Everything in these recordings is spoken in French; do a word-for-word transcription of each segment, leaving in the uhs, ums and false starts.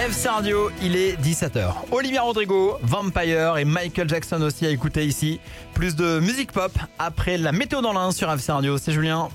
F C Radio, il est dix-sept heures. Olivia Rodrigo, Vampire et Michael Jackson aussi à écouter ici. Plus de musique pop après la météo dans l'Ain sur F C Radio. C'est Julien.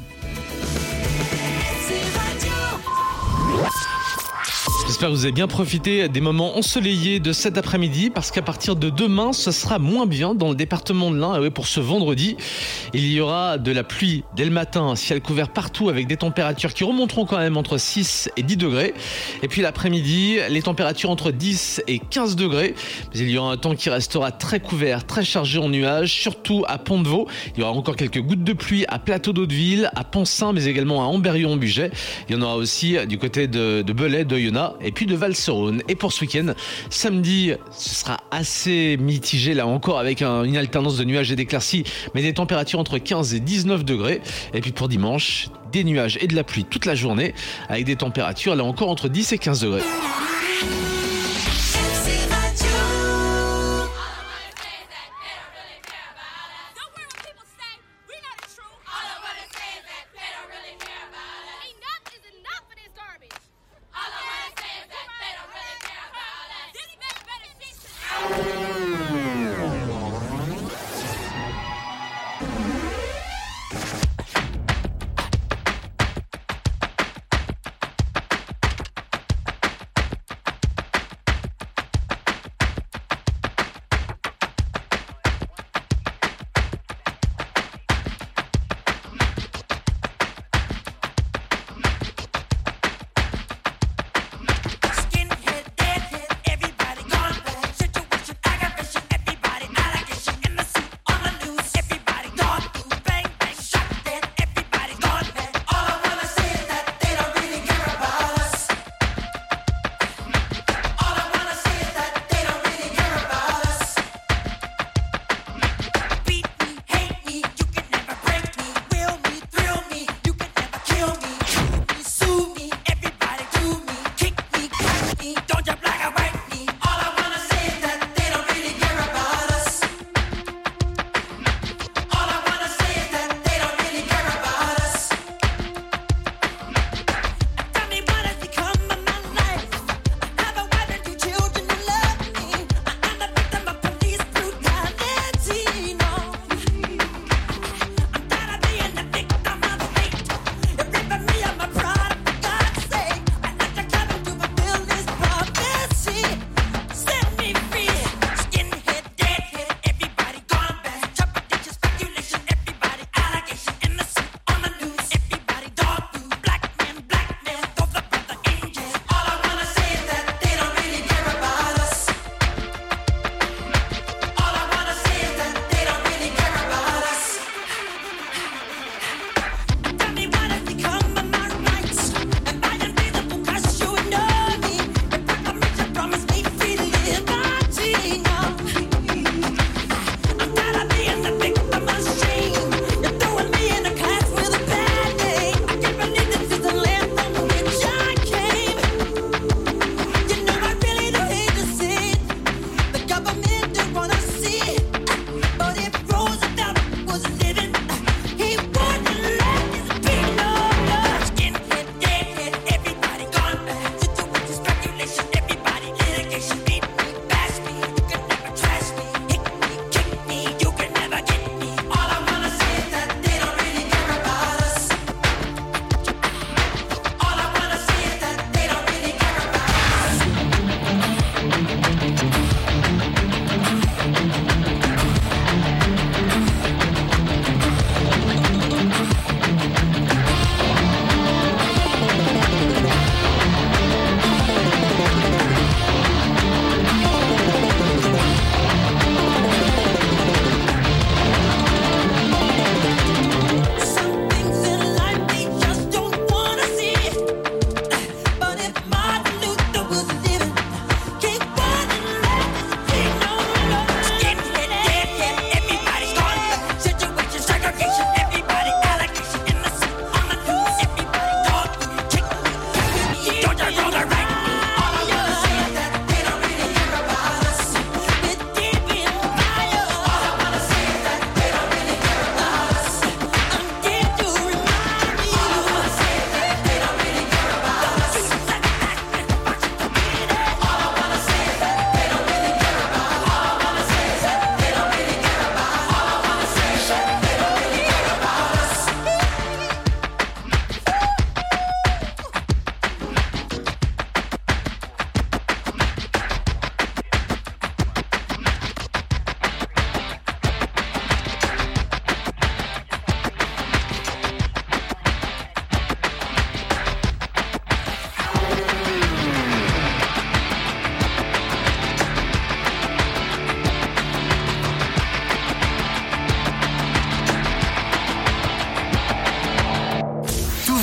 J'espère que vous avez bien profité des moments ensoleillés de cet après-midi parce qu'à partir de demain, ce sera moins bien dans le département de l'Ain. Et oui, pour ce vendredi, il y aura de la pluie dès le matin, ciel couvert partout avec des températures qui remonteront quand même entre six et dix degrés. Et puis l'après-midi, les températures entre dix et quinze degrés. Mais il y aura un temps qui restera très couvert, très chargé en nuages, surtout à Pont-de-Vaux. Il y aura encore quelques gouttes de pluie à Plateau d'Hauteville, à Pont-Saint, mais également à Amberieu-en-Bugey. Il y en aura aussi du côté de, de Belay, d'Oyonnax et puis de Val-sur-Rhône. Et pour ce week-end, samedi, ce sera assez mitigé là encore avec un, une alternance de nuages et d'éclaircies, mais des températures entre quinze et dix-neuf degrés. Et puis pour dimanche, des nuages et de la pluie toute la journée avec des températures là encore entre dix et quinze degrés.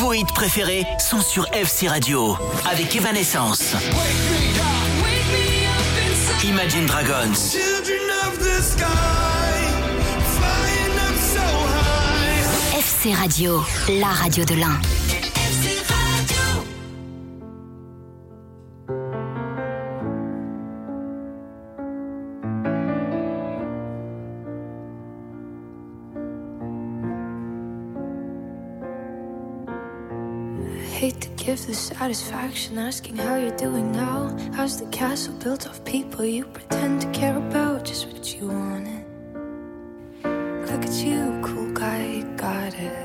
vos hits préférés sont sur F C Radio avec Evanescence, Imagine Dragons, F C Radio, la radio de l'Ain. Hate to give the satisfaction asking how you're doing now. How's the castle built of people you pretend to care about? Just what you wanted. Look at you, cool guy, you got it.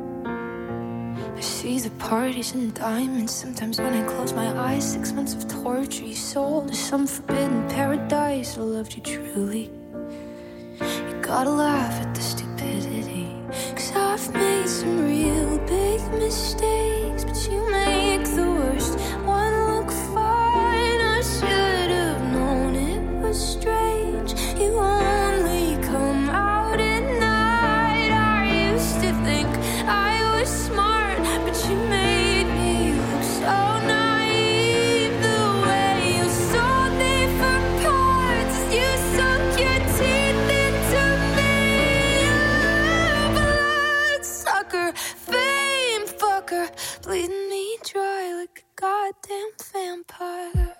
I see the parties and diamonds. Sometimes when I close my eyes, six months of torture you sold to some forbidden paradise. I loved you truly. You gotta laugh at the stupidity, 'cause I've made some real big mistakes, but you make the worst one look fine. I should have known it was strange. You only come out at night. I used to think I was smart, but you made me look so naive. The way you sold me for parts, you sunk your teeth into me. Bloodsucker, fame fucker, bleeding me dry like a goddamn vampire.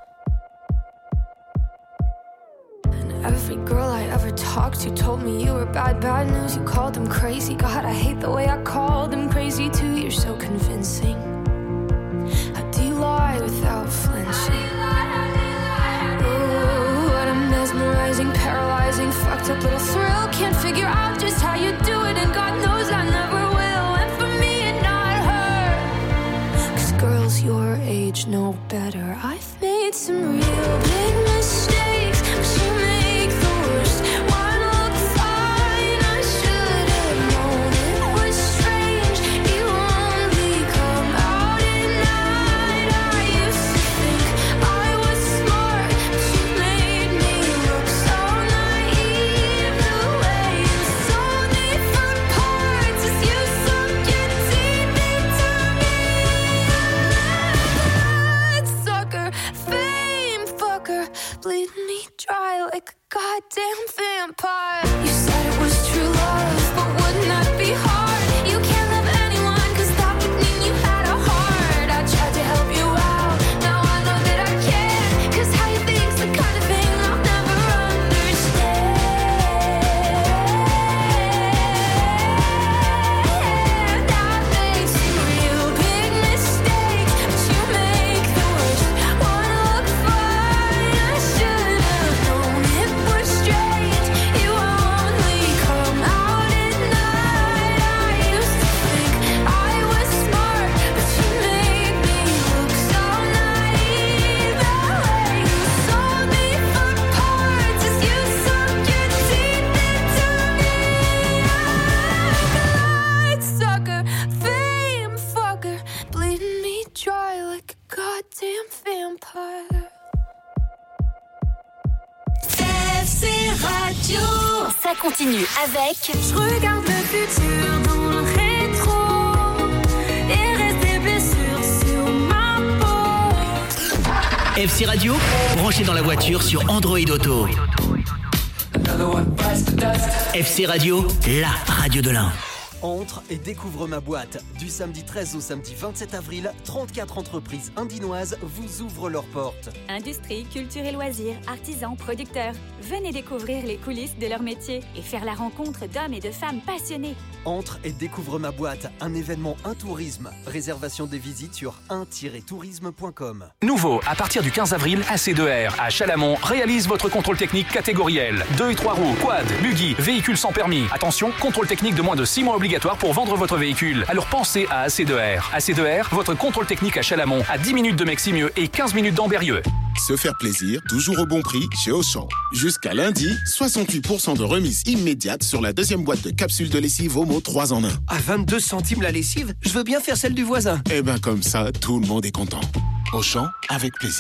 And every girl I ever talked to told me you were bad, bad news. You called them crazy. God, I hate the way I called them crazy too. You're so convincing. How do you lie without flinching? Ooh, what a mesmerizing, paralyzing, fucked up little thrill. Can't figure out just how you do it, and God knows I never will. And for me and not her, 'cause girls your age know better. I've made some real big mistakes, but you make the worst one look fine. I should have known it was strange. You only come out at night. I used to think I was smart, but you made me look so naive. The way you sold me for parts is you sunk your teeth into me. Bloodsucker, fame fucker, bleeding me dry like a goddamn vampire. You said it was true love, but wouldn't that be hard? You can't love anyone, 'cause that would mean you had a heart. I tried to help you out, now I know that I can't, 'cause how you think's the kind of thing I'll never understand. I've made some real big mistakes, but you make the worst one look fine. I should have known it was strange. You only come out at night. I used to think I was smart, but you made me look so naive. The way you sold me for parts is you sunk your teeth into me. Bloodsucker, fame fucker, bleeding me dry like a goddamn vampire. F C Radio. Ça continue avec Je regarde le futur dans le rétro et reste des blessures sur ma peau. F C Radio, branché dans la voiture sur Android Auto. F C Radio, la radio de l'Ain. Entre et découvre ma boîte. Du samedi treize au samedi vingt-sept avril, trente-quatre entreprises indinoises vous ouvrent leurs portes. Industrie, culture et loisirs, artisans, producteurs. Venez découvrir les coulisses de leur métier et faire la rencontre d'hommes et de femmes passionnés. Entre et découvre ma boîte, un événement Un Tourisme. Réservation des visites sur un tiret tourisme point com. Nouveau, à partir du quinze avril, A C deux R à Chalamont réalise votre contrôle technique catégoriel. deux et trois roues, quad, buggy, véhicule sans permis. Attention, contrôle technique de moins de six mois obligatoire pour vendre votre véhicule. Alors pensez à A C deux R. A C deux R, votre contrôle technique à Chalamont, à dix minutes de Meximieux et quinze minutes d'Ambérieux. Se faire plaisir, toujours au bon prix chez Auchan. Jusqu'à lundi, soixante-huit pour cent de remise immédiate sur la deuxième boîte de capsules de lessive Omo trois en un. À vingt-deux centimes la lessive, je veux bien faire celle du voisin. Eh ben comme ça, tout le monde est content. Auchan, avec plaisir.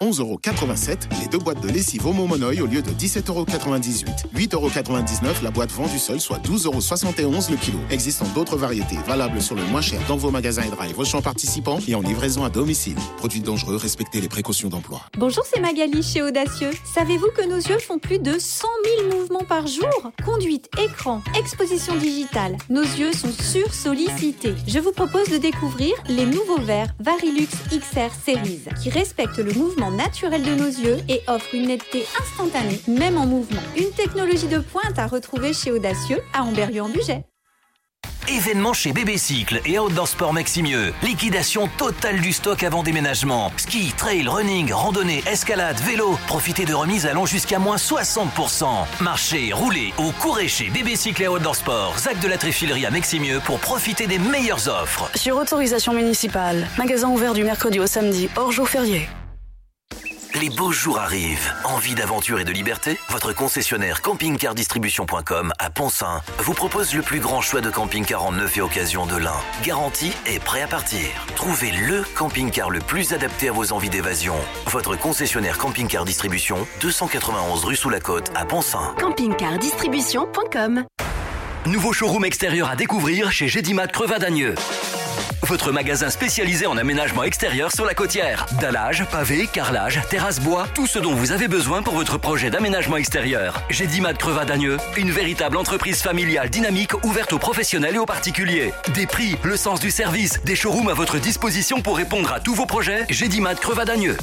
onze euros quatre-vingt-sept les deux boîtes de lessive Omo Monoï au lieu de dix-sept euros quatre-vingt-dix-huit. huit euros quatre-vingt-dix-neuf la boîte vendue seule, soit douze euros soixante et onze le kilo. Existant d'autres variétés valables sur le moins cher dans vos magasins et drive Auchan participants et en livraison à domicile. Produits dangereux, respectez les précautions d'emploi. Bonjour, c'est Magali chez Audacieux. Savez-vous que nos yeux font plus de cent mille mouvements par jour? Conduite, écran, exposition digitale. Nos yeux sont sursollicités. Je vous propose de découvrir les nouveaux verres Varilux X R Series qui respectent le mouvement naturel de nos yeux et offrent une netteté instantanée, même en mouvement. Une technologie de pointe à retrouver chez Audacieux à Amberieu-en-Bugey. Événement chez Bébé Cycle et Outdoor Sport Maximieux. Liquidation totale du stock avant déménagement. Ski, trail, running, randonnée, escalade, vélo. Profitez de remises allant jusqu'à moins soixante pour cent. Marchez, roulez ou courez chez Bébé Cycle et Outdoor Sport. Zac de la Tréfilerie à Maximieux pour profiter des meilleures offres. Sur autorisation municipale. Magasin ouvert du mercredi au samedi, hors jour férié. Les beaux jours arrivent. Envie d'aventure et de liberté? Votre concessionnaire camping car distribution point com à Poncin vous propose le plus grand choix de camping-car en neuf et occasion de l'Ain. Garanti et prêt à partir. Trouvez le camping-car le plus adapté à vos envies d'évasion. Votre concessionnaire camping car distribution, deux cent quatre-vingt-onze rue sous la Côte à Poncin. camping car distribution point com. Nouveau showroom extérieur à découvrir chez Gédimat Crevadagneux. Votre magasin spécialisé en aménagement extérieur sur la Côtière. Dallage, pavé, carrelage, terrasse bois, tout ce dont vous avez besoin pour votre projet d'aménagement extérieur. Gédimat Crevadagneux, une véritable entreprise familiale dynamique ouverte aux professionnels et aux particuliers. Des prix, le sens du service, des showrooms à votre disposition pour répondre à tous vos projets. Gédimat Crevadagneux.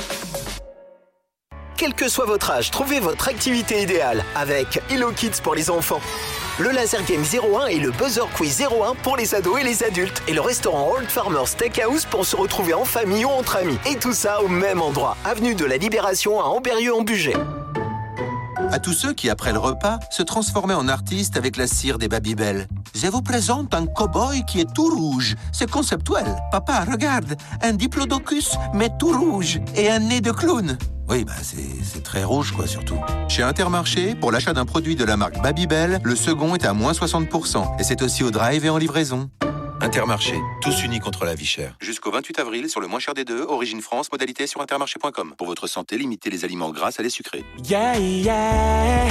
Quel que soit votre âge, trouvez votre activité idéale avec Hello Kids pour les enfants. Le Laser Game zéro un et le Buzzer Quiz zéro un pour les ados et les adultes. Et le restaurant Old Farmer Steakhouse pour se retrouver en famille ou entre amis. Et tout ça au même endroit. Avenue de la Libération à Amberieu-en-Bugey. À tous ceux qui, après le repas, se transformaient en artistes avec la cire des Babybel. Je vous présente un cow-boy qui est tout rouge. C'est conceptuel. Papa, regarde, un diplodocus, mais tout rouge. Et un nez de clown. Oui, bah c'est, c'est très rouge, quoi, surtout. Chez Intermarché, pour l'achat d'un produit de la marque Babybel, le second est à moins soixante pour cent. Et c'est aussi au drive et en livraison. Intermarché, tous unis contre la vie chère. Jusqu'au vingt-huit avril, sur le moins cher des deux, Origine France, modalité sur intermarché point com. Pour votre santé, limitez les aliments gras à les sucrés. Yeah, yeah,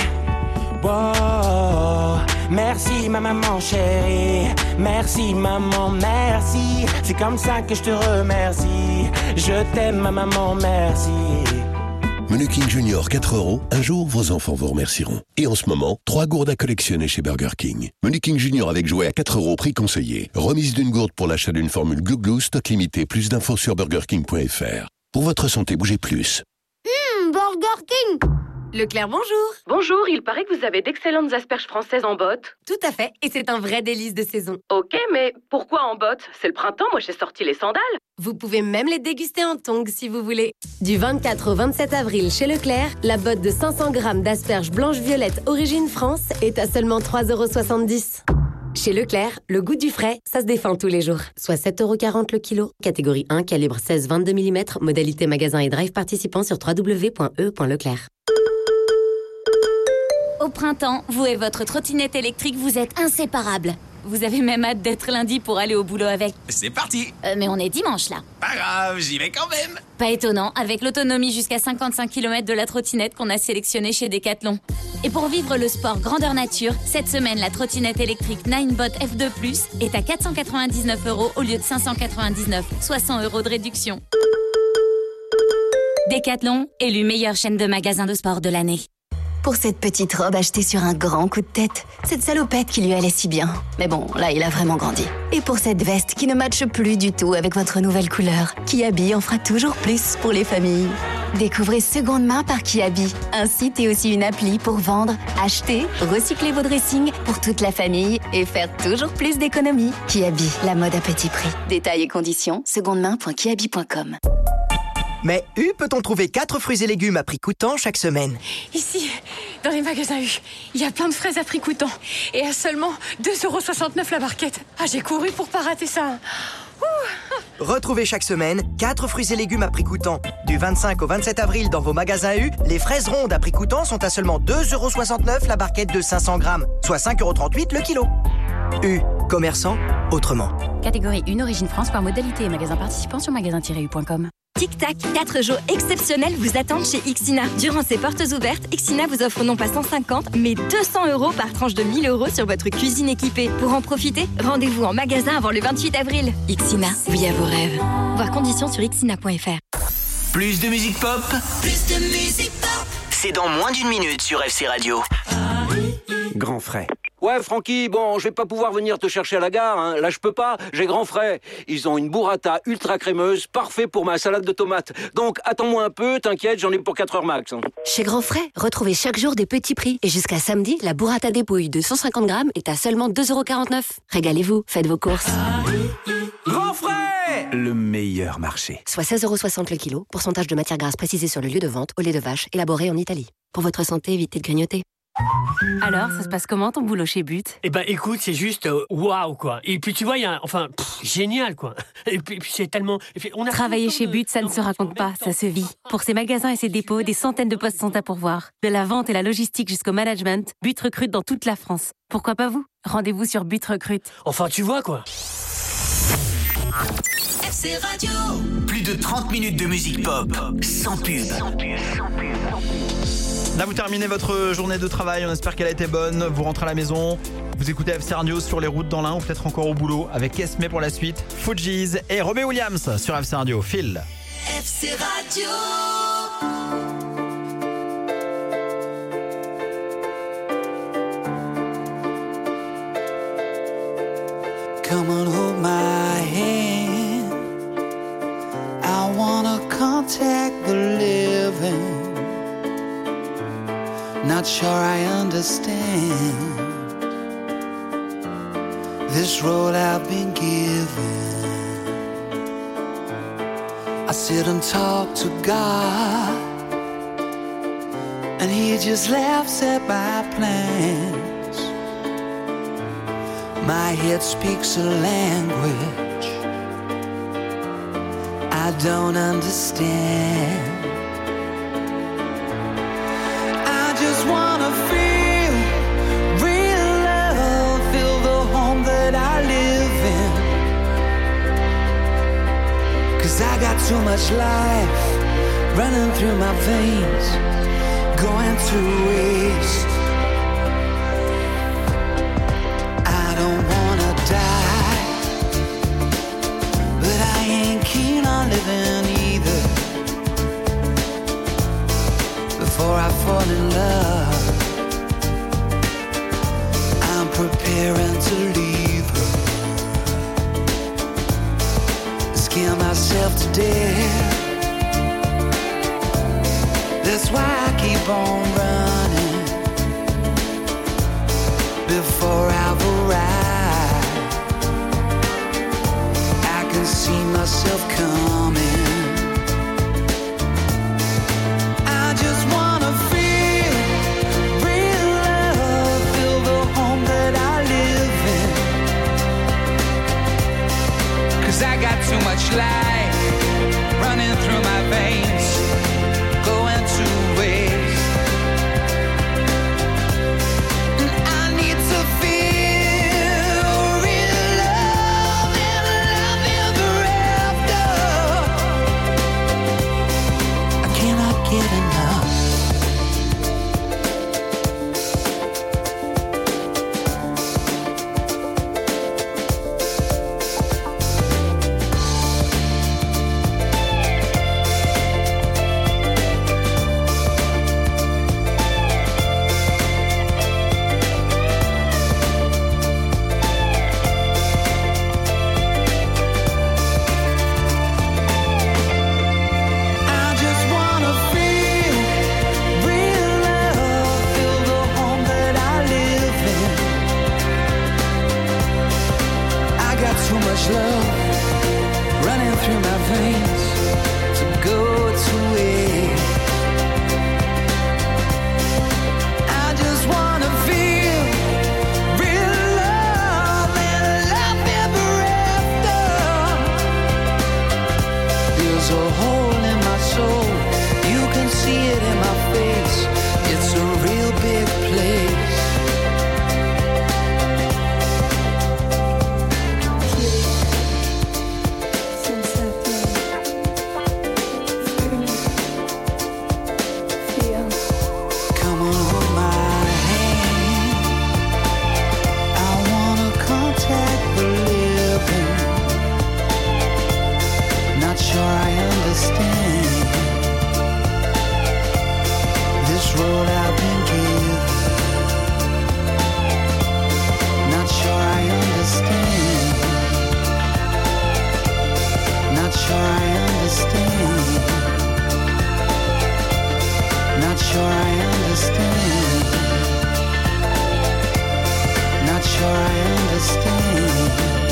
wow. Merci ma maman chérie, merci maman, merci. C'est comme ça que je te remercie. Je t'aime ma maman, merci. Menu King Junior quatre euros, un jour vos enfants vous remercieront. Et en ce moment, trois gourdes à collectionner chez Burger King. Menu King Junior avec jouet à quatre euros, prix conseillé. Remise d'une gourde pour l'achat d'une formule Glouglou, stock limité. Plus d'infos sur burger king point f r. Pour votre santé, bougez plus. Hum, Burger King. Leclerc, bonjour. Bonjour, il paraît que vous avez d'excellentes asperges françaises en botte. Tout à fait, et c'est un vrai délice de saison. Ok, mais pourquoi en botte? C'est le printemps, moi j'ai sorti les sandales. Vous pouvez même les déguster en tongs si vous voulez. Du vingt-quatre au vingt-sept avril chez Leclerc, la botte de cinq cents grammes d'asperges blanches-violettes origine France est à seulement trois euros soixante-dix. Chez Leclerc, le goût du frais, ça se défend tous les jours. Soit sept euros quarante le kilo. Catégorie un, calibre seize vingt-deux millimètres. Modalité magasin et drive participant sur w w w point e point leclerc. Au printemps, vous et votre trottinette électrique, vous êtes inséparables. Vous avez même hâte d'être lundi pour aller au boulot avec. C'est parti. Euh, mais on est dimanche là. Pas grave, j'y vais quand même. Pas étonnant, avec l'autonomie jusqu'à cinquante-cinq kilomètres de la trottinette qu'on a sélectionnée chez Decathlon. Et pour vivre le sport grandeur nature, cette semaine, la trottinette électrique Ninebot F deux plus est à quatre cent quatre-vingt-dix-neuf euros au lieu de cinq cent quatre-vingt-dix-neuf, soit cent euros de réduction. Decathlon, élu meilleure chaîne de magasins de sport de l'année. Pour cette petite robe achetée sur un grand coup de tête, cette salopette qui lui allait si bien. Mais bon, là, il a vraiment grandi. Et pour cette veste qui ne matche plus du tout avec votre nouvelle couleur, Kiabi en fera toujours plus pour les familles. Découvrez Seconde Main par Kiabi, un site et aussi une appli pour vendre, acheter, recycler vos dressings pour toute la famille et faire toujours plus d'économies. Kiabi, la mode à petit prix. Détails et conditions, secondemain point kiabi point com. Mais U peut-on trouver quatre fruits et légumes à prix coûtant chaque semaine? Ici, dans les magasins U, il y a plein de fraises à prix coûtant. Et à seulement deux euros soixante-neuf la barquette. Ah, j'ai couru pour pas rater ça. Ouh. Retrouvez chaque semaine quatre fruits et légumes à prix coûtant. Du vingt-cinq au vingt-sept avril dans vos magasins U, les fraises rondes à prix coûtant sont à seulement deux euros soixante-neuf la barquette de cinq cents grammes, soit cinq euros trente-huit le kilo. U, commerçant autrement. Catégorie un, Origine France par modalité et magasin participant sur magasin tiret u point com. Tic Tac, quatre jours exceptionnels vous attendent chez Ixina. Durant ces portes ouvertes, Ixina vous offre non pas cent cinquante, mais deux cents euros par tranche de mille euros sur votre cuisine équipée. Pour en profiter, rendez-vous en magasin avant le vingt-huit avril. Ixina, oui à vos rêves. Voir conditions sur ixina point f r. Plus de musique pop, Plus de musique pop. c'est dans moins d'une minute sur F C Radio. Grand frais. Ouais, Francky, bon, je vais pas pouvoir venir te chercher à la gare, hein. Là, je peux pas, j'ai grand frais. Ils ont une burrata ultra crémeuse, parfait pour ma salade de tomates. Donc, attends-moi un peu, t'inquiète, j'en ai pour quatre heures max. Hein. Chez Grand Frais, retrouvez chaque jour des petits prix. Et jusqu'à samedi, la burrata dépouille de cent cinquante grammes est à seulement deux euros quarante-neuf. Régalez-vous, faites vos courses. Grand frais, le meilleur marché. Soit seize euros soixante le kilo, pourcentage de matière grasse précisé sur le lieu de vente au lait de vache, élaboré en Italie. Pour votre santé, évitez de grignoter. Alors, ça se passe comment ton boulot chez But? Eh ben, écoute, c'est juste euh, waouh quoi. Et puis tu vois, il y a, un, enfin, pff, génial quoi. Et puis, et puis c'est tellement. Et puis, on a Travailler chez But, ça ne se raconte pas, ça se vit. Pour ses magasins et ses dépôts, des centaines de postes sont à pourvoir. De la vente et la logistique jusqu'au management, But recrute dans toute la France. Pourquoi pas vous? Rendez-vous sur But Recrute. Enfin, tu vois quoi. F C Radio. Plus de trente minutes de musique pop, sans pub. Sans pub, sans pub. Là, vous terminez votre journée de travail. On espère qu'elle a été bonne. Vous rentrez à la maison. Vous écoutez F C Radio sur les routes dans l'Ain ou peut-être encore au boulot avec Esme pour la suite. Fujis et Robbie Williams sur F C Radio. Phil. F C Radio. Come on, hold my hand. I wanna contact the living. Not sure I understand this road I've been given. I sit and talk to God, and He just laughs at my plans. My head speaks a language I don't understand. Just wanna feel real love, feel the home that I live in. 'Cause I got too much life running through my veins, going to waste. I don't wanna die, but I ain't keen on living either. Before I fall in love, I'm preparing to leave her. Scare myself to death. That's why I keep on running. Before I've arrived, I can see myself coming. I just wanna feel real love, feel the home that I live in. 'Cause I got too much life running through my veins, going to waste. And I need to feel real love and love ever after. I cannot get enough. sure I understand. Not sure I understand.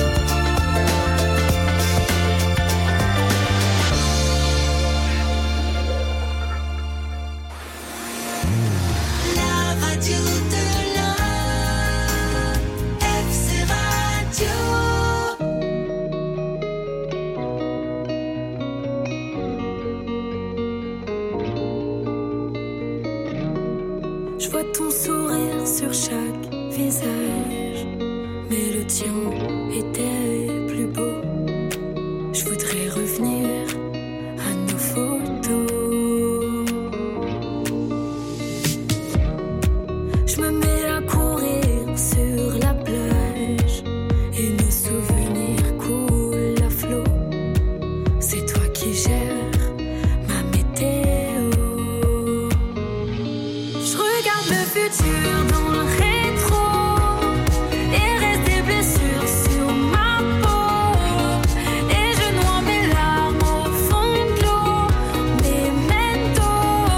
La radio de l'Ain, F C Radio. Je vois ton sourire sur chaque visage, mais le tien était plus beau. Je voudrais revenir à nos photos. Je me mets à courir sur la plage et nos souvenirs coulent à flot. C'est toi qui gères ma météo. Je regarde le futur dans le rétro et reste des blessures sur ma peau. Et je noie mes larmes au fond de l'eau. Memento.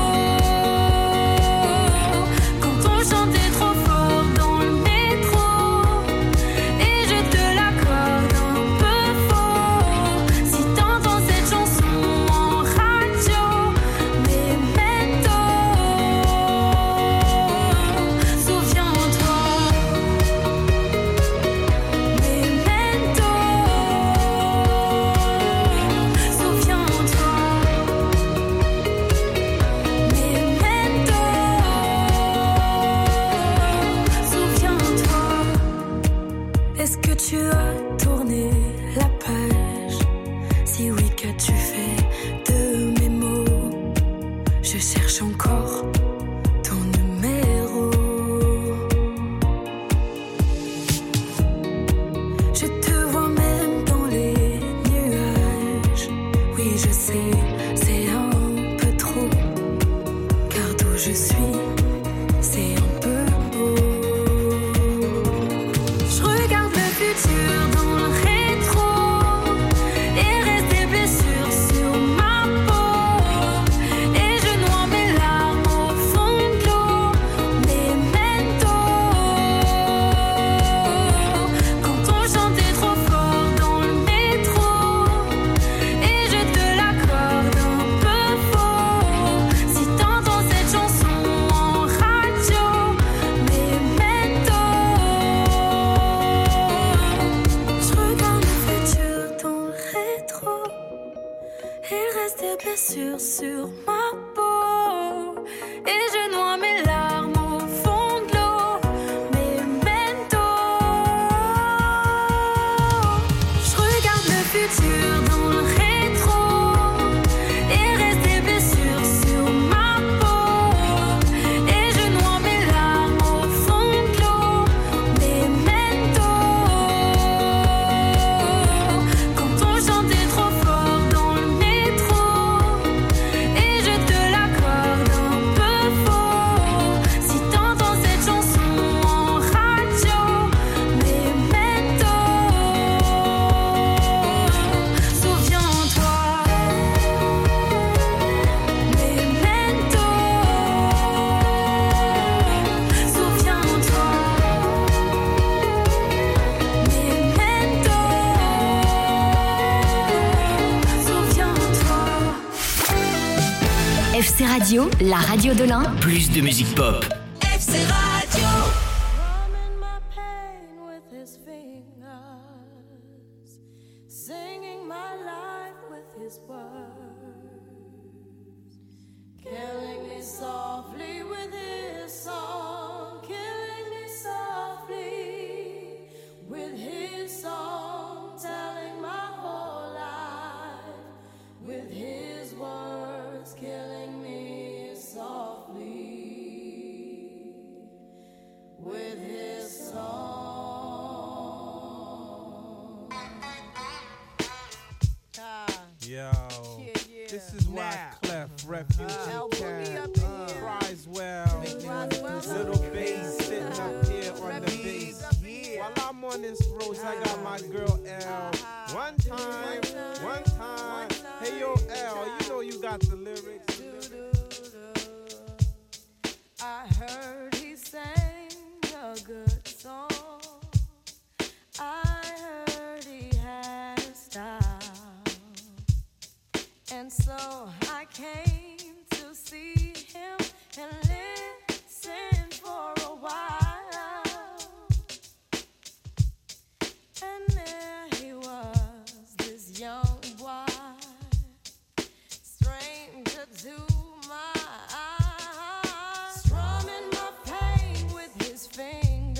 Quand on chantait trop fort dans le métro et je te l'accorde un peu faux. Si t'entends cette chanson en radio, Memento. Souviens-toi, Memento. Souviens-toi, Memento. Souviens-toi. Est-ce que tu as tourné la page? Si oui, qu'as-tu fait de mes mots? Je cherche encore ton numéro. Je te vois même dans les nuages. Oui, je sais, c'est un peu trop. Car d'où je suis, c'est un peu beau. Je regarde le futur dans le rétro et reste des blessures sur ma peau. Et je noie mes larmes au fond de l'eau. Memento. Quand on chantait trop fort dans le métro et je te l'accorde un peu faux. Si t'entends cette chanson en radio, Memento. Je regarde le futur dans le rétro. Il reste des blessures sur ma peau. Et je noie mes larmes au fond de l'eau. Memento. Je regarde le futur dans le rétro. Il reste des blessures sur ma peau. Et je noie mes larmes au fond de l'eau. Memento. Quand on chantait trop fort dans le métro et je te l'accorde un peu faux. Si t'entends cette chanson en radio, Memento. Souviens-toi, Memento. Souviens-toi, Memento. Souviens-toi. F C Radio, la radio de l'Ain. Plus de musique pop. F C Radio. Drumming my pain with his fingers, singing my life with his words, killing me softly with his song, killing me softly with his song, telling my whole life with his words, killing me softly with his song. Yo, this is why Clef, Refugee Camp, Criswell, Little Bass sitting up here on the bass. While I'm on this road, I got my girl L. One time, one time. Hey yo L, you know you got the lyrics. I heard he sang a good song. I heard he had a style. And so I came to see him and listen for a while. And there he was, this young boy, stranger to my eyes, strumming my pain with his fingers,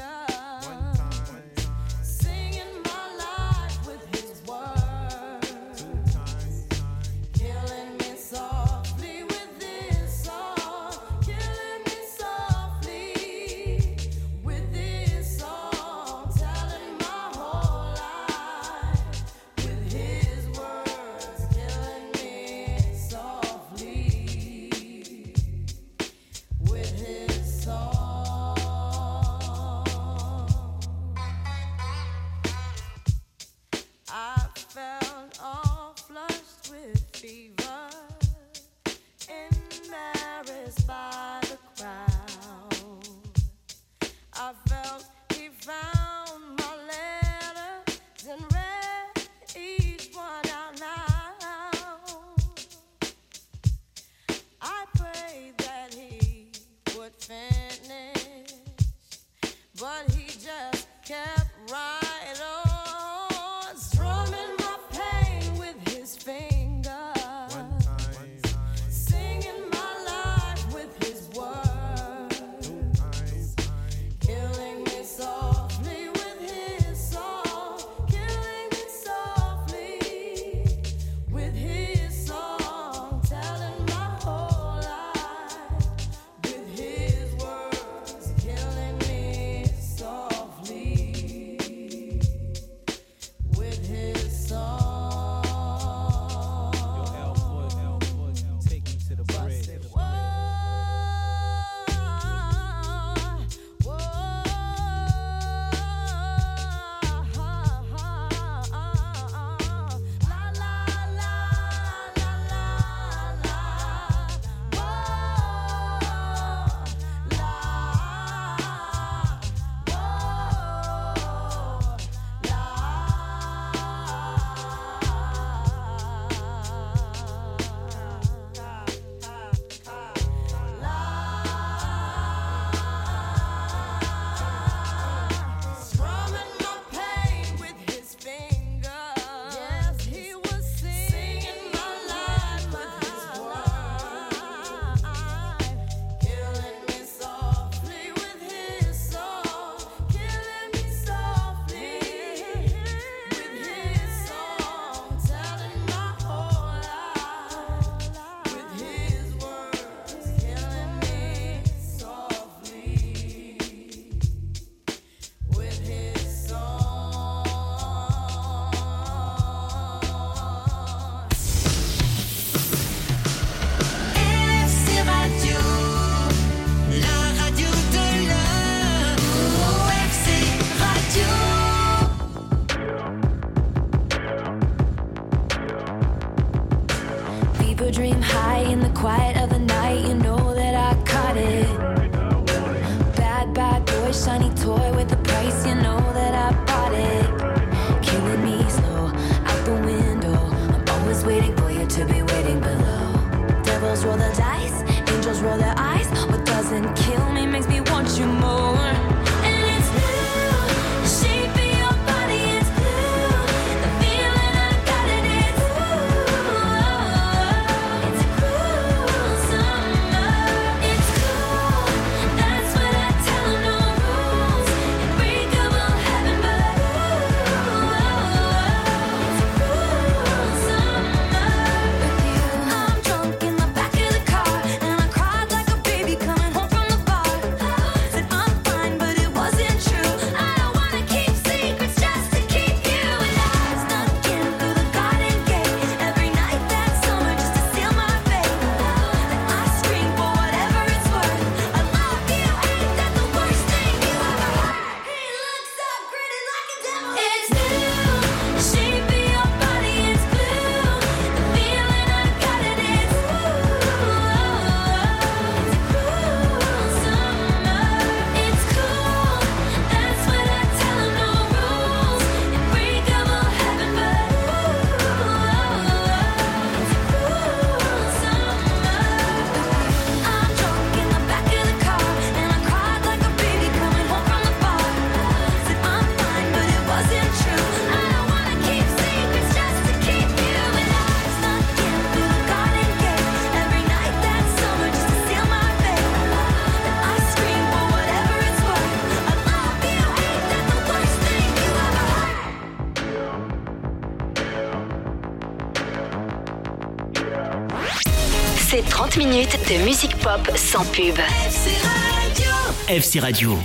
singing my life with his words, killing me softly with this song, killing me softly with this song, telling my whole life with his words, killing me softly with his song. I felt all flushed with fever, embarrassed by the crowd. I felt he found my letters and read each one out loud. I prayed that he would finish, but he just kept right on, strumming my pain with his fingers, singing my life with his words, killing me softly with his song, killing me softly with his song, telling my whole life with his words, killing me softly with his song. Take me to the bridge. Strumming my pain with his fingers. Yes, he was singing my life with his words, killing me softly with his song, killing me softly with his song, telling my whole life with his words, killing me softly with his song. F C Radio, la radio de l'amour. F C Radio. People dream high in the quiet of the night. You know that I caught it. Bad, bad boy, shiny toy with a price. You know that I bought it. Killing me slow out the window. I'm always waiting for you to be waiting below. Devils roll the dice, angels roll their eyes. What doesn't kill me makes me want you more. And it's blue, the shape of your body is blue. The feeling I got it is blue. It's a cruel summer. C'est trente minutes de musique pop sans pub. F C Radio.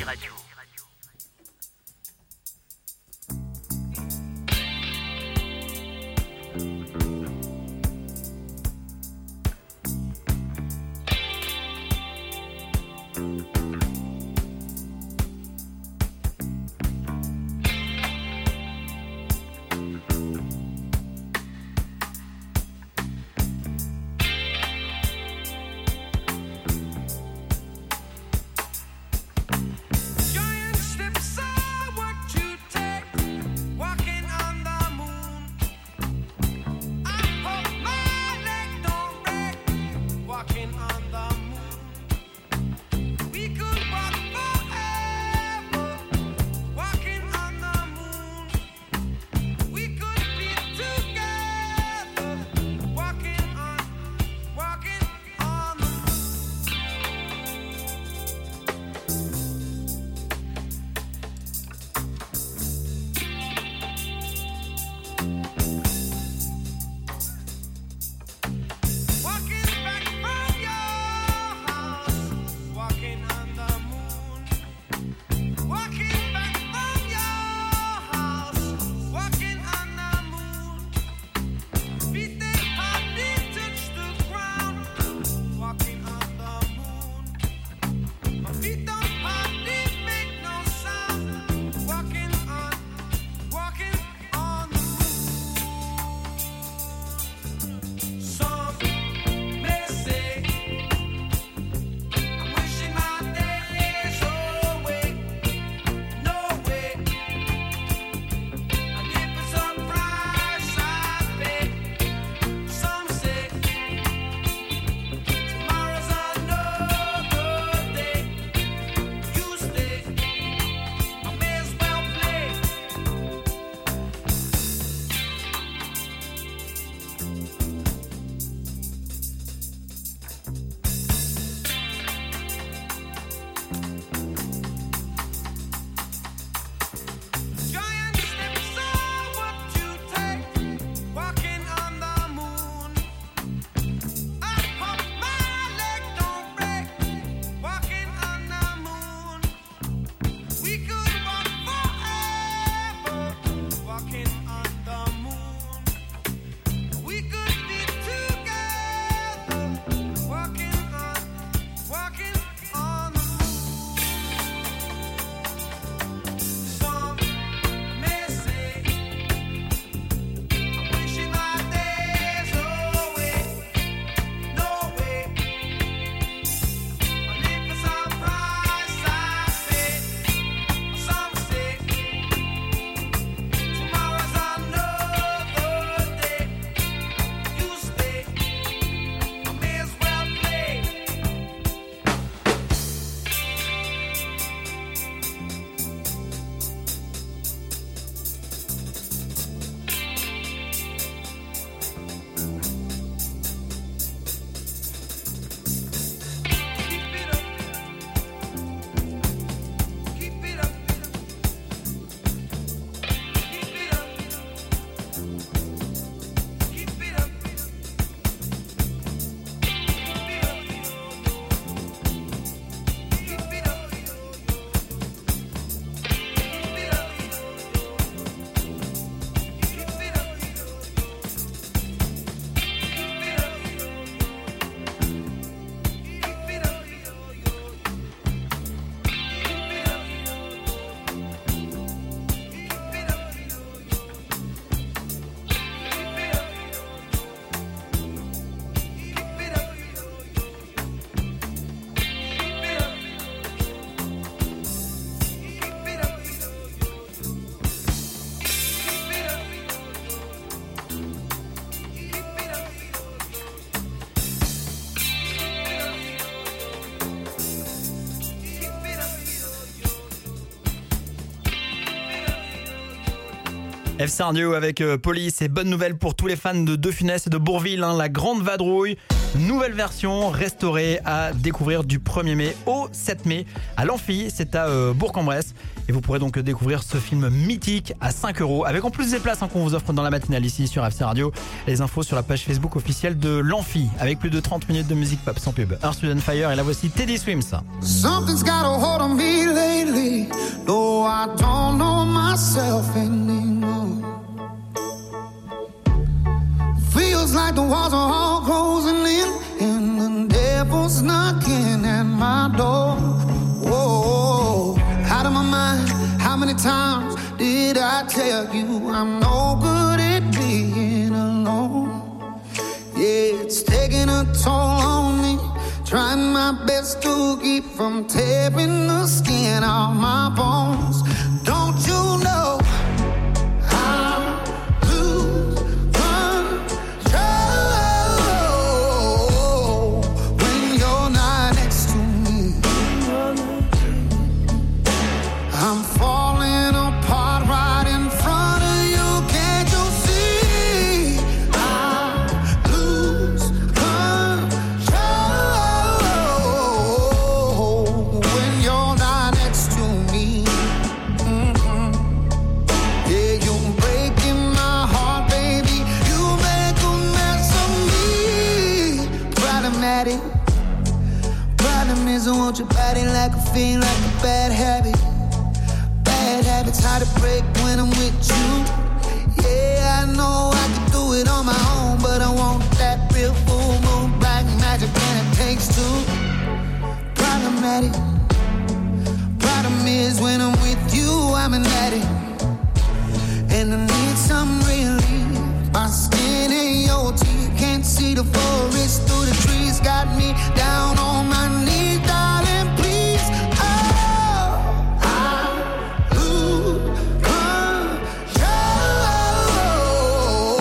F C Radio avec euh, Police et bonne nouvelle pour tous les fans de De Funès et de Bourvil, hein, la Grande Vadrouille. Nouvelle version restaurée à découvrir du premier mai au sept mai à l'Amphi, c'est à euh, Bourg-en-Bresse. Et vous pourrez donc découvrir ce film mythique à cinq euros, avec en plus des places hein, qu'on vous offre dans la matinale ici sur F C Radio. Les infos sur la page Facebook officielle de l'Amphi, avec plus de trente minutes de musique pop sans pub. Earth, Wind and Fire, et la voici Teddy Swims. Something's got a hold on me lately, though I don't know myself anymore. Feels like the walls are all closing in, and the devil's knocking at my door. Whoa, out of my mind, how many times did I tell you I'm no good at being alone? Yeah, it's taking a toll on me, trying my best to keep from tearing the skin off my bones. Don't you know I lose control when you're not next to me? I'm falling apart right in front of you. Can't you see? I lose control when you're not next to me. Mm-mm. Yeah, you're breaking my heart, baby. You make a mess of me. Problematic. Problem is I want your body like I feel like a bad habit. Bad habits hard to break when I'm with you. Yeah, I know I can do it on my own, but I want that real full moon black magic and it takes two. Problematic. Problem is when I'm with you, I'm an addict, and I need some relief. My skin and your teeth can't see the forest through the trees. Got me down on my knees, darling, please. Oh, I lose control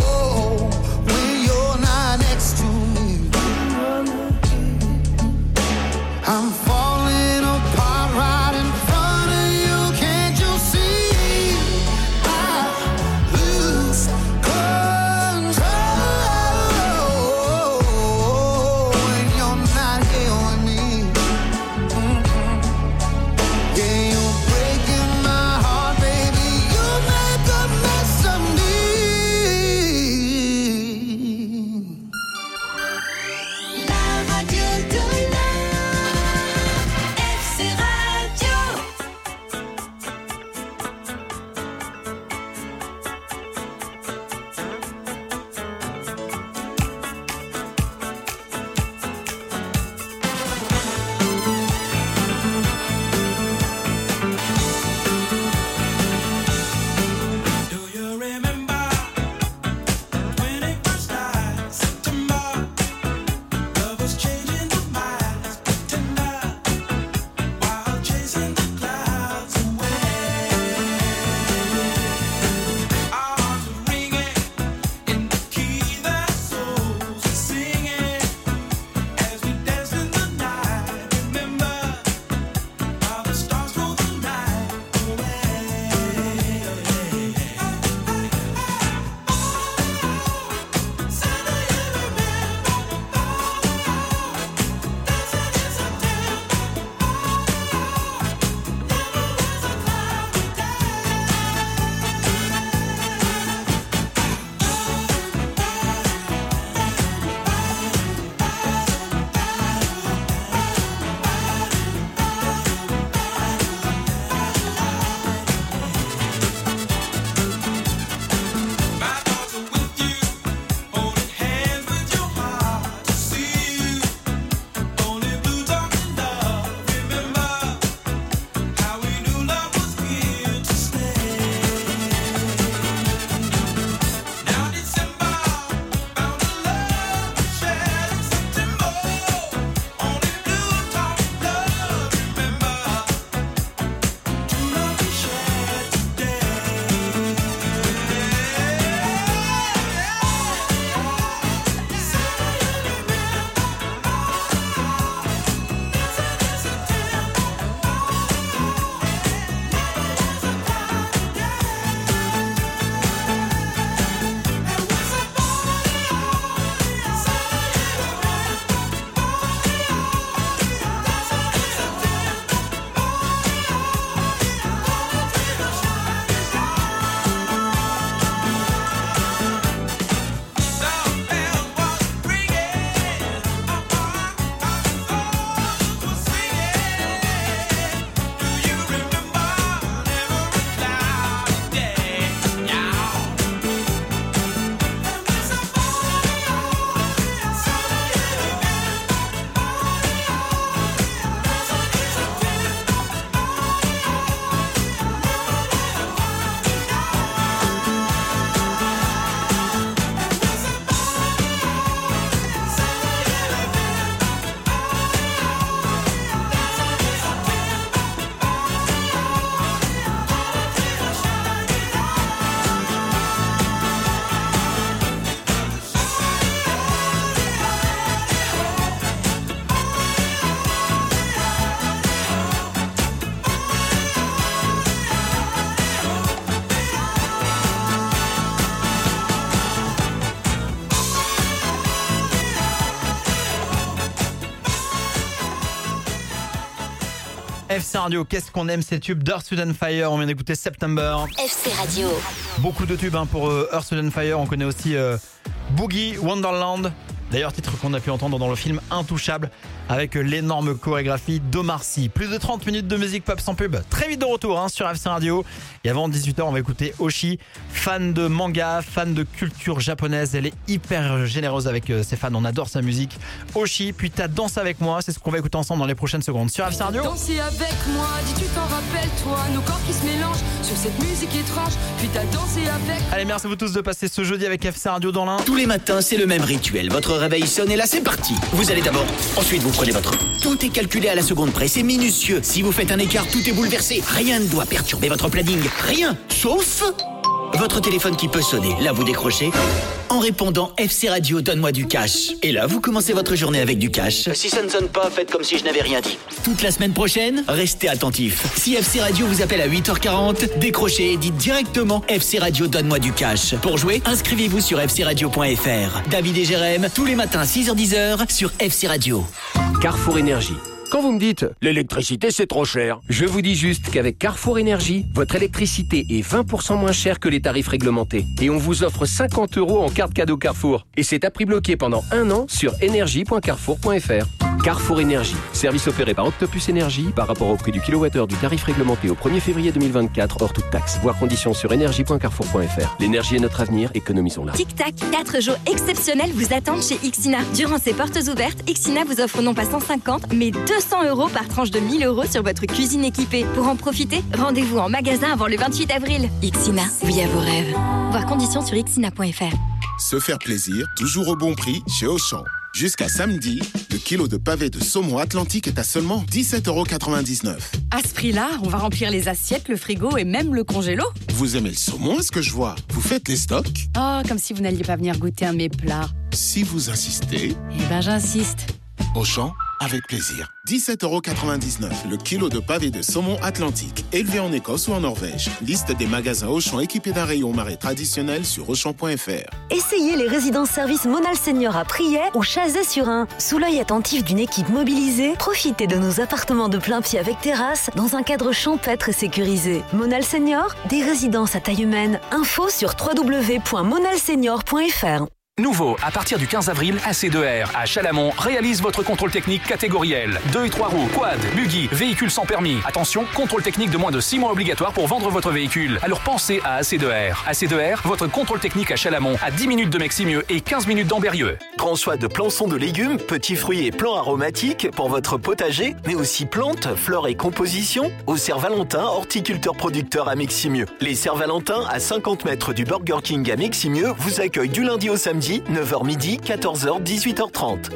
F C Radio, qu'est-ce qu'on aime ces tubes d'Earth, Wind and Fire. On vient d'écouter September. F C Radio. Beaucoup de tubes hein, pour euh, Earth, Wind and Fire. On connaît aussi euh, Boogie Wonderland. D'ailleurs, titre qu'on a pu entendre dans le film Intouchable avec l'énorme chorégraphie d'Omar Sy. Plus de trente minutes de musique pop sans pub. Très vite de retour hein, sur F C Radio. Et avant dix-huit heures, on va écouter Oshi, fan de manga, fan de culture japonaise. Elle est hyper généreuse avec ses fans. On adore sa musique. Oshi, puis t'as Danse avec moi. C'est ce qu'on va écouter ensemble dans les prochaines secondes sur F C Radio. Danser avec moi, dis tu t'en rappelles toi, nos corps qui se mélangent sur cette musique étrange. Puis t'as dansé avec. Allez, merci à vous tous de passer ce jeudi avec F C Radio dans l'Ain. Tous les matins, c'est le même rituel. Votre réveil sonne et là, c'est parti. Vous allez d'abord, ensuite vous prenez votre... Tout est calculé à la seconde près, c'est minutieux. Si vous faites un écart, tout est bouleversé. Rien ne doit perturber votre planning. Rien, sauf... votre téléphone qui peut sonner. Là, vous décrochez en répondant F C Radio, donne-moi du cash. Et là, vous commencez votre journée avec du cash. Si ça ne sonne pas, faites comme si je n'avais rien dit. Toute la semaine prochaine, restez attentifs. Si F C Radio vous appelle à huit heures quarante, décrochez et dites directement F C Radio, donne-moi du cash. Pour jouer, inscrivez-vous sur f c radio point f r. David et Jérém, tous les matins six heures dix sur F C Radio. Carrefour Énergie. Quand vous me dites « l'électricité c'est trop cher », je vous dis juste qu'avec Carrefour Énergie, votre électricité est vingt pour cent moins chère que les tarifs réglementés. Et on vous offre cinquante euros en carte cadeau Carrefour. Et c'est à prix bloqué pendant un an sur énergie point carrefour point f r. Carrefour Énergie, service opéré par Octopus Énergie par rapport au prix du kilowattheure du tarif réglementé au premier février deux mille vingt-quatre hors toute taxe. Voir conditions sur énergie point carrefour point f r. L'énergie est notre avenir, économisons-la. Tic-tac, quatre jours exceptionnels vous attendent chez Ixina. Durant ces portes ouvertes, Ixina vous offre non pas cent cinquante, mais deux cents euros par tranche de mille euros sur votre cuisine équipée. Pour en profiter, rendez-vous en magasin avant le vingt-huit avril. Ixina, oui à vos rêves. Voir conditions sur ixina point f r. Se faire plaisir, toujours au bon prix chez Auchan. Jusqu'à samedi, le kilo de pavé de saumon Atlantique est à seulement dix-sept euros quatre-vingt-dix-neuf. À ce prix-là, on va remplir les assiettes, le frigo et même le congélo. Vous aimez le saumon, est-ce que je vois? Vous faites les stocks? Oh, comme si vous n'alliez pas venir goûter un de mes plats. Si vous insistez... Eh ben, j'insiste. Auchan, avec plaisir. dix-sept euros quatre-vingt-dix-neuf, le kilo de pavé de saumon Atlantique, élevé en Écosse ou en Norvège. Liste des magasins Auchan équipés d'un rayon marée traditionnel sur auchan point f r. Essayez les résidences-services Monal Senior à Priet ou Chazay-sur-Ain. Sous l'œil attentif d'une équipe mobilisée, profitez de nos appartements de plein pied avec terrasse dans un cadre champêtre et sécurisé. Monal Senior, des résidences à taille humaine. Info sur w w w point monal senior point f r. Nouveau, à partir du quinze avril, A C deux R à Chalamont réalise votre contrôle technique catégorie L. deux et trois roues, quad, buggy, véhicule sans permis. Attention, contrôle technique de moins de six mois obligatoire pour vendre votre véhicule. Alors pensez à A C deux R. A C deux R, votre contrôle technique à Chalamont à dix minutes de Meximieux et quinze minutes d'Ambérieux. Grand choix de plançons de légumes, petits fruits et plants aromatiques pour votre potager, mais aussi plantes, fleurs et compositions au Cerf-Valentin, horticulteur producteur à Meximieux. Les Cerf-Valentin, à cinquante mètres du Burger King à Meximieux, vous accueillent du lundi au samedi, neuf heures midi, quatorze heures, dix-huit heures trente.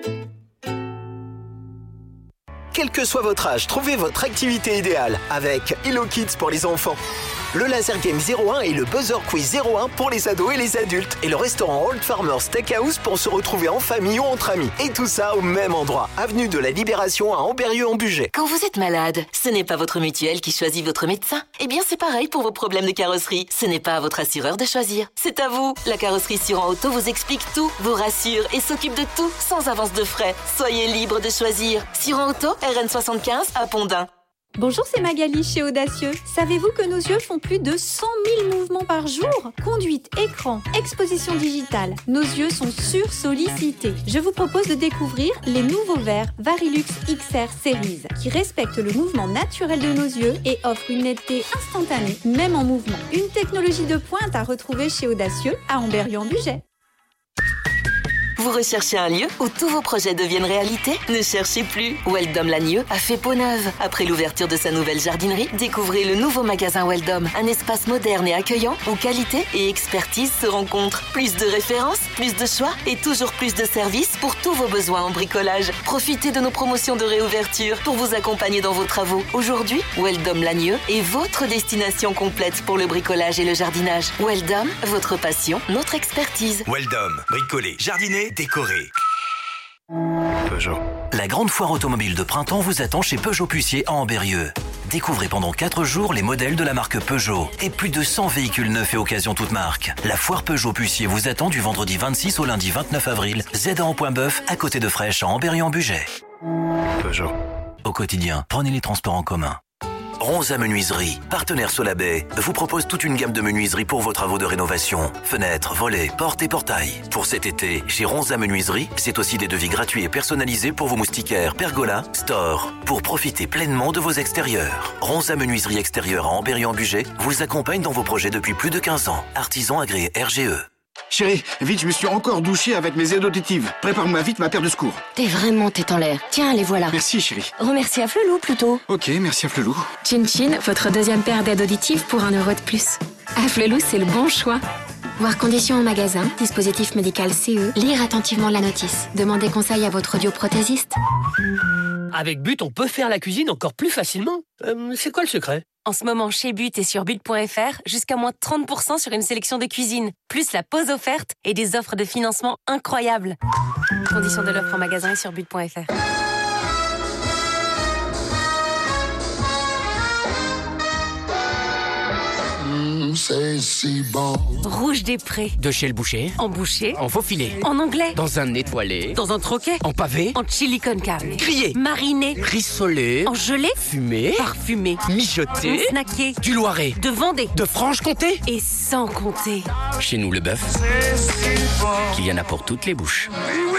Quel que soit votre âge, trouvez votre activité idéale avec Hello Kids pour les enfants. Le Laser Game zéro un et le Buzzer Quiz zéro un pour les ados et les adultes. Et le restaurant Old Farmer Steakhouse pour se retrouver en famille ou entre amis. Et tout ça au même endroit. Avenue de la Libération à Ambérieu-en-Bugey. Quand vous êtes malade, ce n'est pas votre mutuelle qui choisit votre médecin. Eh bien, c'est pareil pour vos problèmes de carrosserie. Ce n'est pas à votre assureur de choisir. C'est à vous. La carrosserie Suran Auto vous explique tout, vous rassure et s'occupe de tout sans avance de frais. Soyez libre de choisir. Suran Auto, R N soixante-quinze à Pondin. Bonjour, c'est Magali chez Audacieux. Savez-vous que nos yeux font plus de cent mille mouvements par jour? Conduite, écran, exposition digitale, nos yeux sont sursollicités. Je vous propose de découvrir les nouveaux verres Varilux X R Series qui respectent le mouvement naturel de nos yeux et offrent une netteté instantanée, même en mouvement. Une technologie de pointe à retrouver chez Audacieux à Ambérieu-en-Bugey. Vous recherchez un lieu où tous vos projets deviennent réalité? Ne cherchez plus. Weldom Lagnieu a fait peau neuve. Après l'ouverture de sa nouvelle jardinerie, découvrez le nouveau magasin Weldom. Un espace moderne et accueillant où qualité et expertise se rencontrent. Plus de références, plus de choix et toujours plus de services pour tous vos besoins en bricolage. Profitez de nos promotions de réouverture pour vous accompagner dans vos travaux. Aujourd'hui, Weldom Lagnieu est votre destination complète pour le bricolage et le jardinage. Weldom, votre passion, notre expertise. Weldom, bricoler, jardiner, décoré. Peugeot. La grande foire automobile de printemps vous attend chez Peugeot Pucier à Ambérieu. Découvrez pendant quatre jours les modèles de la marque Peugeot et plus de cent véhicules neufs et occasions toutes marques. La foire Peugeot Pucier vous attend du vendredi vingt-six au lundi vingt-neuf avril, Z A en Point Bœuf, à côté de Fraîche à Ambérieu-en-Bugey. Peugeot. Au quotidien, prenez les transports en commun. Ronza Menuiserie, partenaire Solabay, vous propose toute une gamme de menuiseries pour vos travaux de rénovation. Fenêtres, volets, portes et portails. Pour cet été, chez Ronza Menuiserie, c'est aussi des devis gratuits et personnalisés pour vos moustiquaires, pergolas, stores, pour profiter pleinement de vos extérieurs. Ronza Menuiserie extérieure à Ambérieu-en-Bugey vous accompagne dans vos projets depuis plus de quinze ans. Artisan agréé R G E. Chérie, vite, je me suis encore douché avec mes aides auditives. Prépare-moi vite ma paire de secours. T'es vraiment tête en l'air. Tiens, les voilà. Merci, chérie. Remercie à Flelou, plutôt. Ok, merci à Flelou. Chin Chin, votre deuxième paire d'aides auditives pour un euro de plus. À Flelou, c'est le bon choix. Voir conditions en magasin, dispositif médical C E, lire attentivement la notice. Demandez conseil à votre audioprothésiste. Avec But, on peut faire la cuisine encore plus facilement. Euh, c'est quoi le secret? En ce moment, chez But et sur but point f r, jusqu'à moins trente pour cent sur une sélection de cuisine, plus la pause offerte et des offres de financement incroyables. Conditions de l'offre en magasin et sur but point f r. Mmh, c'est si bon. Rouge des Prés. De chez le boucher. En boucher. En faux filet. En anglais. Dans un étoilé. Dans un troquet. En pavé. En chili con carne. Grillé. Mariné. Rissolé. En gelée. Fumé. Parfumé. Mijoté. Snacké. Du Loiret. De Vendée. De Franche-Comté. Et sans compter. Chez nous, le bœuf, qu'il y en a pour toutes les bouches.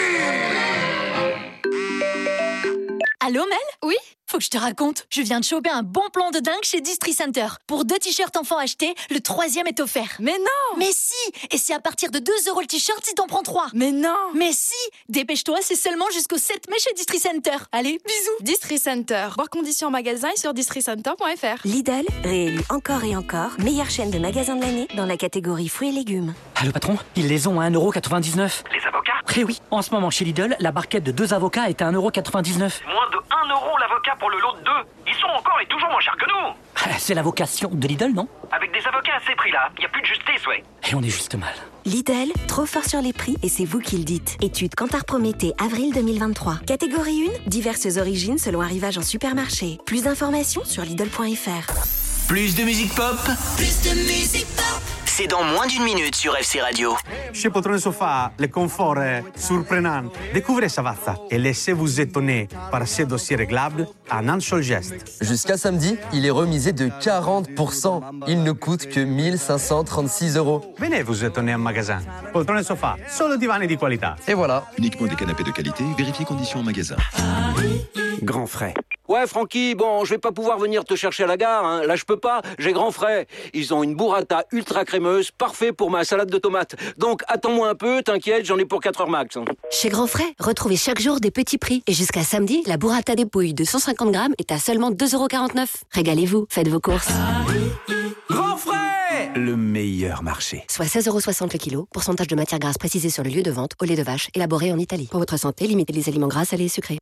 Allô Mel? Oui? Faut que je te raconte. Je viens de choper un bon plan de dingue chez Distri Center. Pour deux t-shirts enfants achetés, le troisième est offert. Mais non! Mais si! Et c'est à partir de deux euros le t-shirt si t'en prends trois. Mais non! Mais si! Dépêche-toi, c'est seulement jusqu'au sept mai chez Distri Center. Allez, bisous! Distri Center. Voir conditions en magasin et sur distri center point f r. Lidl, réélu encore et encore, meilleure chaîne de magasins de l'année dans la catégorie fruits et légumes. Ah, le patron, ils les ont à un euro quatre-vingt-dix-neuf. Les avocats? Eh oui, en ce moment chez Lidl, la barquette de deux avocats est à un euro quatre-vingt-dix-neuf. Moins de un euro l'avocat pour le lot de deux. Ils sont encore et toujours moins chers que nous. Ah, c'est la vocation de Lidl, non? Avec des avocats à ces prix-là, il n'y a plus de justice, ouais. Et on est juste mal. Lidl, trop fort sur les prix et c'est vous qui le dites. Étude Kantar Prométhée, avril deux mille vingt-trois. Catégorie un, diverses origines selon arrivage en supermarché. Plus d'informations sur Lidl point f r. Plus de musique pop, Plus de musique pop. c'est dans moins d'une minute sur F C Radio. Chez Poltrone Sofa, le confort est surprenant. Découvrez Savazza et laissez-vous étonner par ses dossiers réglables en un seul geste. Jusqu'à samedi, il est remisé de quarante pour cent. Il ne coûte que mille cinq cent trente-six euros. Venez vous étonner en magasin. Poltrone Sofa, solo divani di qualità. Et voilà. Uniquement des canapés de qualité, vérifiez conditions en magasin. Grand frais. Ouais, Francky, bon, je vais pas pouvoir venir te chercher à la gare, hein. Là, je peux pas, j'ai grand frais. Ils ont une burrata ultra crémeuse, parfait pour ma salade de tomates. Donc, attends-moi un peu, t'inquiète, j'en ai pour quatre heures max. Chez Grand Frais, retrouvez chaque jour des petits prix. Et jusqu'à samedi, la burrata des pouilles de cent cinquante grammes est à seulement deux euros quarante-neuf. Régalez-vous, faites vos courses. Grand frais, le meilleur marché. Soit seize euros soixante le kilo, pourcentage de matière grasse précisé sur le lieu de vente, au lait de vache, élaboré en Italie. Pour votre santé, limitez les aliments gras, salés et sucrés.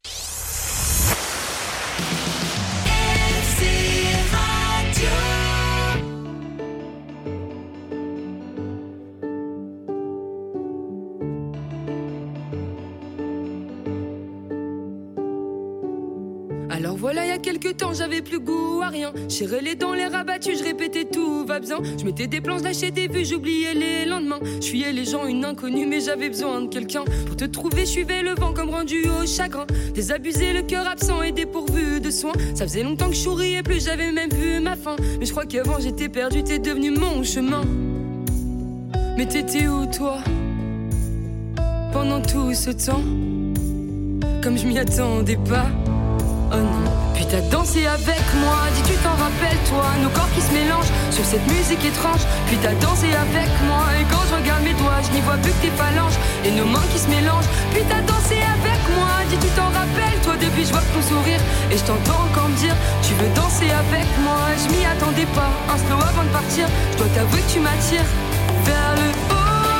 Alors voilà, il y a quelques temps, j'avais plus goût à rien. Serré les dents, les rabattus, je répétais tout va bien. Je mettais des planches, lâchais des vues, j'oubliais les lendemains. Je fuyais les gens, une inconnue, mais j'avais besoin de quelqu'un. Pour te trouver, je suivais le vent comme rendu au chagrin. Désabusé, le cœur absent et dépourvu de soins. Ça faisait longtemps que je souriais plus, j'avais même vu ma fin. Mais je crois qu'avant j'étais perdu, t'es devenu mon chemin. Mais t'étais où toi? Pendant tout ce temps, comme je m'y attendais pas. Oh non, puis t'as dansé avec moi, dis tu t'en rappelles toi, nos corps qui se mélangent sur cette musique étrange. Puis t'as dansé avec moi, et quand je regarde mes doigts, je n'y vois plus que tes phalanges et nos mains qui se mélangent. Puis t'as dansé avec moi, dis tu t'en rappelles toi, depuis je vois ton sourire et je t'entends encore me dire tu veux danser avec moi. Je m'y attendais pas, un slow avant de partir, je dois t'avouer que tu m'attires vers le haut.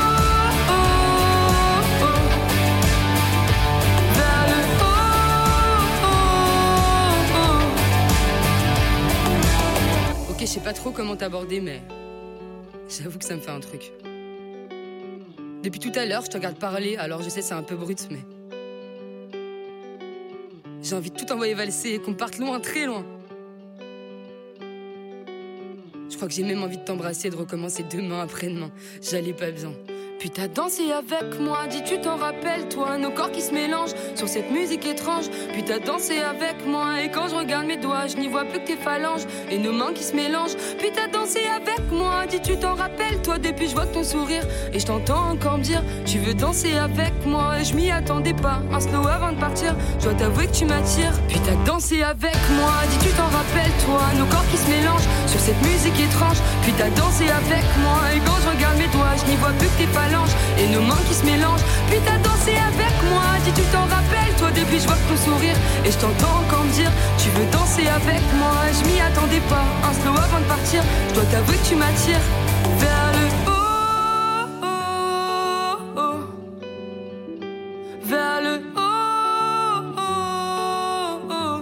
Je sais pas trop comment t'aborder, mais j'avoue que ça me fait un truc. Depuis tout à l'heure, je te regarde parler, alors je sais c'est un peu brut, mais j'ai envie de tout envoyer valser et qu'on parte loin, très loin. Je crois que j'ai même envie de t'embrasser et de recommencer demain après-demain. J'allais pas bien, Puis t'as dansé avec moi, dis tu t'en rappelles toi, nos corps qui se mélangent sur cette musique étrange. Puis t'as dansé avec moi et quand je regarde mes doigts, je n'y vois plus que tes phalanges et nos mains qui se mélangent. Puis t'as dansé avec moi, dis tu t'en rappelles toi, depuis je vois ton sourire et je t'entends encore me dire tu veux danser avec moi et je m'y attendais pas. Un slow avant de partir, je dois t'avouer que tu m'attires. Puis t'as dansé avec moi, dis tu t'en rappelles toi, nos corps qui se mélangent sur cette musique étrange. Puis t'as dansé avec moi et quand je regarde mes doigts, je n'y vois plus que tes phalanges et nos mains qui se mélangent. Puis t'as dansé avec moi, dis tu t'en rappelles toi, depuis je vois ton sourire et je t'entends encore me dire tu veux danser avec moi. Je m'y attendais pas, un slow avant de partir, je dois t'avouer que tu m'attires vers le haut, oh, oh, vers le haut, oh, oh.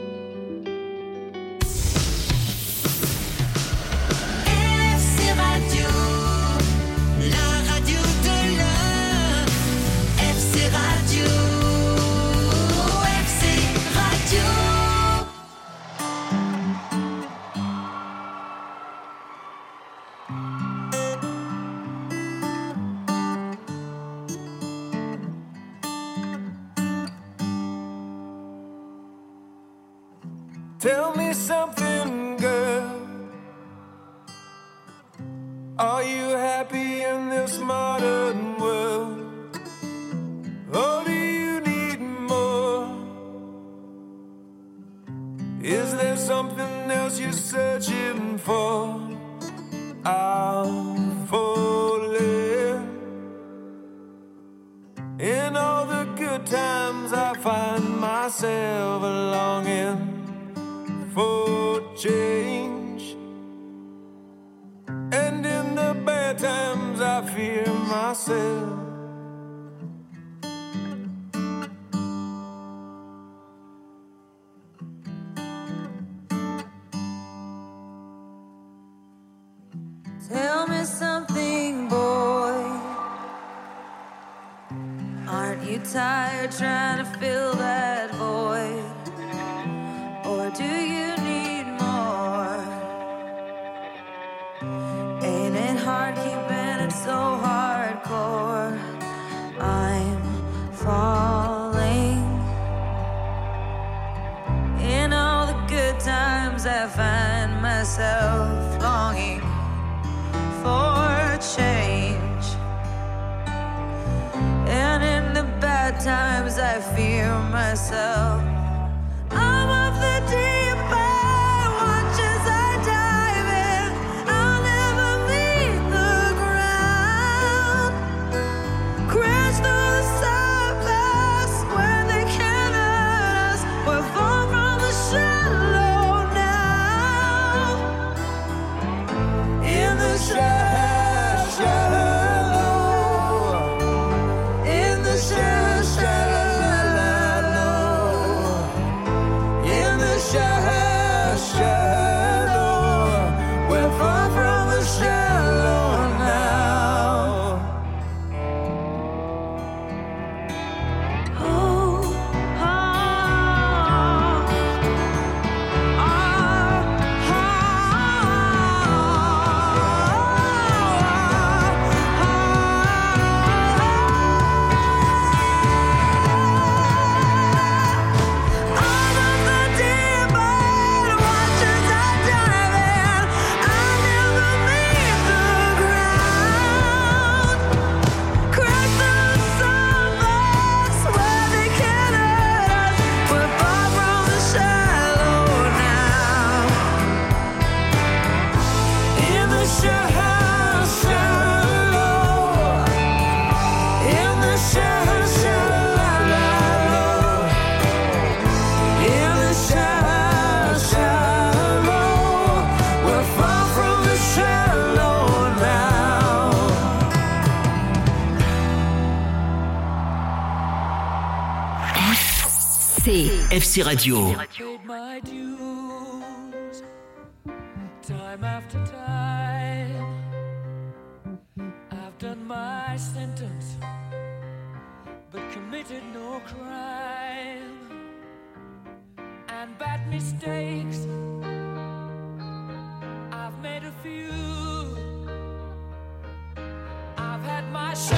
F C Radio, la radio de l'heure. F C Radio, F C Radio. Tell me something, girl. Are you happy in this modern world? Or do you need more? Is there something else you're searching for? I'm falling. In all the good times I find myself longing for change, and in the bad times I fear myself. Tell me something, boy. Aren't you tired trying to fill that void? Or do you need more? Ain't it hard keeping it so hardcore? I'm falling. In all the good times I find myself longing for change, and in the bad times I fear myself. I'm of the deep end, watch as I dive in. I'll never meet the ground. Crash through the surface where they can't hurt us. We're far from the shallow now. In the shallow, shallow, in the shallow, shallow. Shallow, shallow, we're far from the shallow now. Oh, oh, oh, F C Radio. Paid my dues, time after time. I've done my sentence, but committed no crime. And bad mistakes, I've made a few. I've had my share.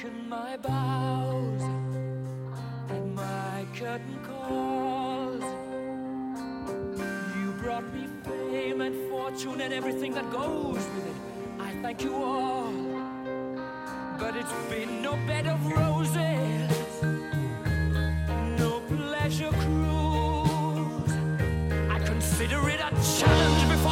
broken my bows and my curtain calls. You brought me fame and fortune and everything that goes with it. I thank you all, but it's been no bed of roses, no pleasure cruise. I consider it a challenge before